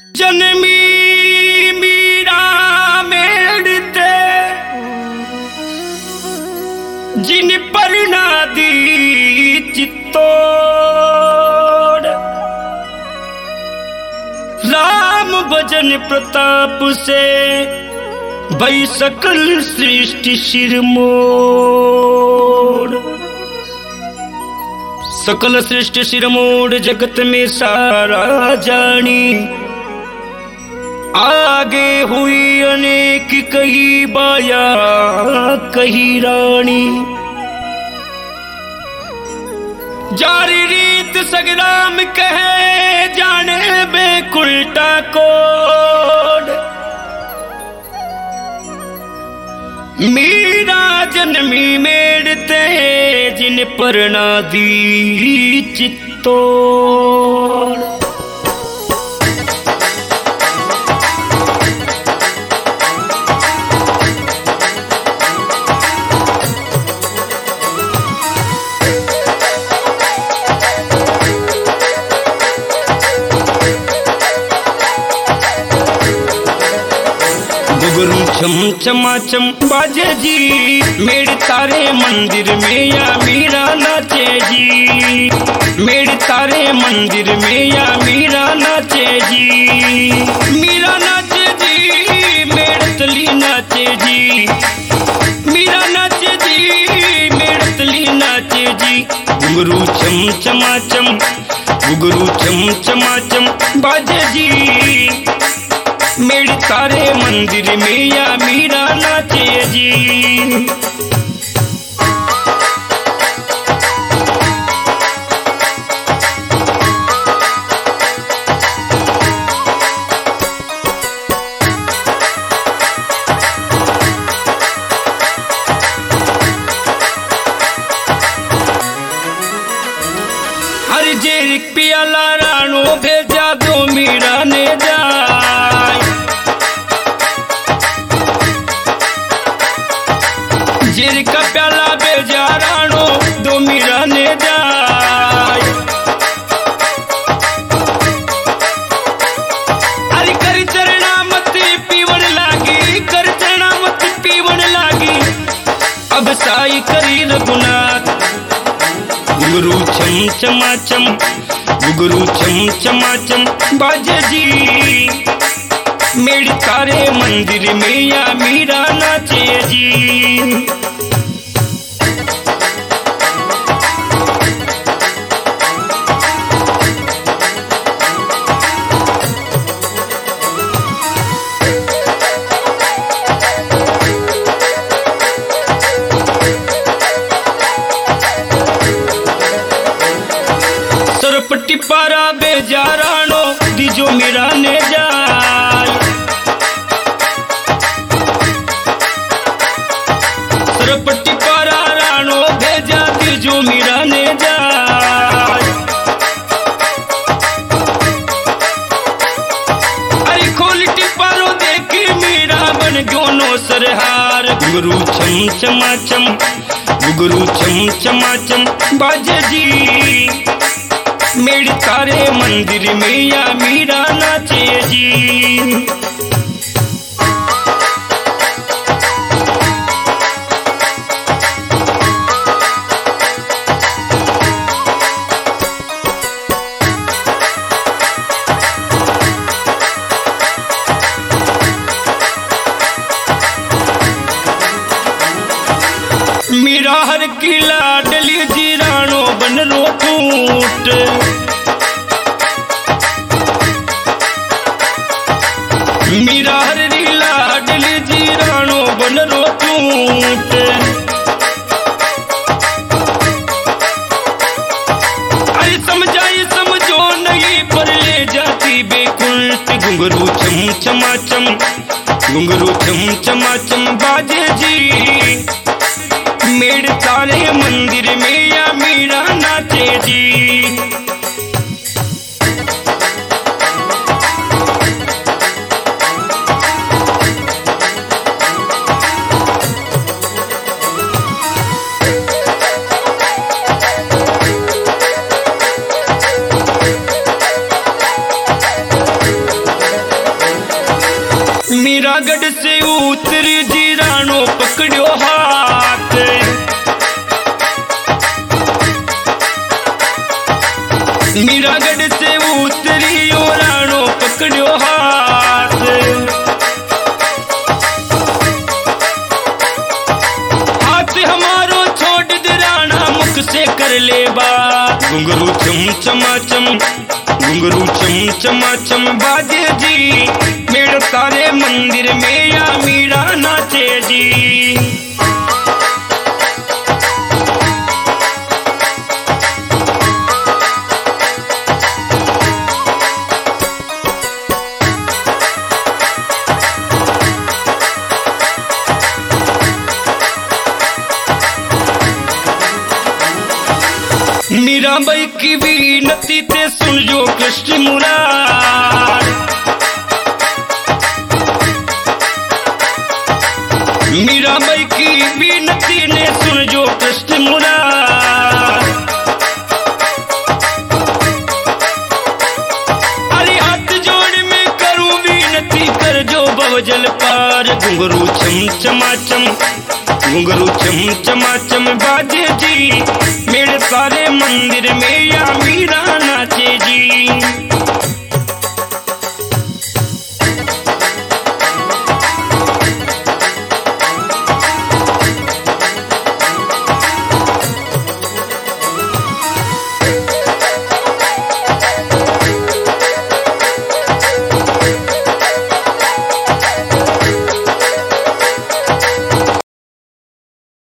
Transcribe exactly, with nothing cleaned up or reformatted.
जन्मी मीरा मेड़ते जिन पर नादी चित्तौड़ राम भजन प्रताप से भई सकल सृष्टि शिरमोड़। सकल सृष्टि शिरमोड़ जगत में सारा जानी आगे हुई अनेक कही बाया कही रानी। जारी रीत सगराम कहे जाने बेकुलटा कोड। मीरा जन्मी मेड़ते जिन पर नादी चित्तौड़। गुरु चम चमाचम बाजे जी मेरे तारे मंदिर में या मीरा नाचे जी। मेरे तारे मंदिर में या मीरा नाचे जी। मीरा नाचे जी मेरे तली नाचे जी। मीरा नाचे जी मेरे तली नाचे जी। गुरु चम चमाचम गुरु चम चमाचम बाजे जी मेरे तारे मंदिर में या मीरा नाचे जी। हर जेर पियाला रानो भेजा दो मीरा ने जाए। जेर का प्याला भेजा रानो दो मीरा ने जाए। अरे कर चरणा मत पीवन लागी कर चरणा मत पीवन लागी अब साई करी रघुनाथ। गुरु चम चमाचम गुरु चम चमाचम बाजे जी मेरे तारे मंदिर में या मीरा नाचे जी। सरपट्टी पारा बेजा रानो दीजो मीरा ने जाए। सरपट्टी पारा रानो भेजा दीजो मीरा ने जाए। अरे खोलटी पारो देखी मीरा बन गोनो सरहार। गुरु चम चमाचम गुरु चम चमाचम बाजे जी मेरे तारे मंदिर में या मीरा नाचे जी। मीरा हर किला डली जी रानो बन रो टूट। मीरा हर रीला डली जी रानो बन रो टूट। अरे समझाई समझो नहीं पर ले जाती बेकुल्ट। घुंघरू चम चमाचम घुंघरू चम चमाचम बाजे जी मेरे तारे मंदिर में या मीरा नाचे जी। मीरागढ़ से उतरी जी राणो पकड़ो हाथ। मीरागढ़ से उतरी ओ राणो पकड़ो हाथ। हाथ हमारो छोड़ दे राणा मुख से कर ले बात। घुंघरू चम चमाचम घुंघरू चम चमाचम बाजे जी मेड़ तारे मंदिर में या मीरा नाचे जी। मीराबाई की विनती ते सुन जो कृष्ण मुरार। मीराबाई की विनती ने सुन जो कृष्ण मुरार। अरे हाथ जोड़ में करूं विनती कर जो भवजल पार। घुंघरू चम चमाचम घुंघरू चम चमाचम बाजे जी मेरे सारे मंदिर में या मीरा नाचे जी।